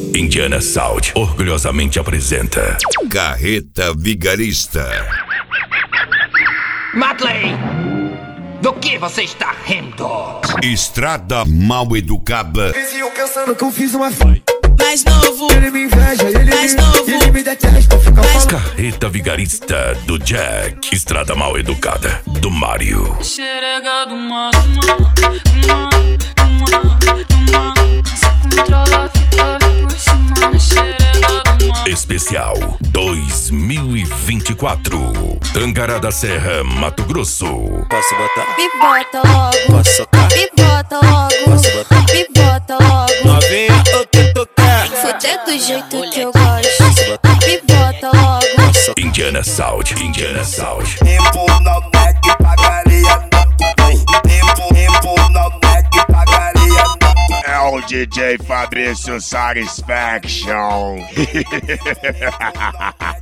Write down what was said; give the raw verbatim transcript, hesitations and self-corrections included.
Indiana Sound orgulhosamente apresenta Carreta Vigarista. Madley, do que você está rindo? Estrada Mal Educada. Eu pensando que eu fiz uma f... Mais novo, Ele me inveja, ele mais me, novo, ele me detesta, fica falando. Carreta Vigarista do Jack. Estrada Mal Educada do Mário. Xerega do mar, se controla, fica por cima. Xerega do mar. Especial dois mil e vinte e quatro. Tangará da Serra, Mato Grosso. Posso botar? me bota logo, Posso socar? me bota logo, Posso botar? me bota logo. Novinha, o que tu quer? Fuder do jeito que eu gosto, Posso botar? me bota logo. Posso socar? Indiana Sound, Indiana Sound. Tempo não negue, pagaria não. Tempo, tempo não negue, pagaria não. É o D J Fabrício Satisfaction.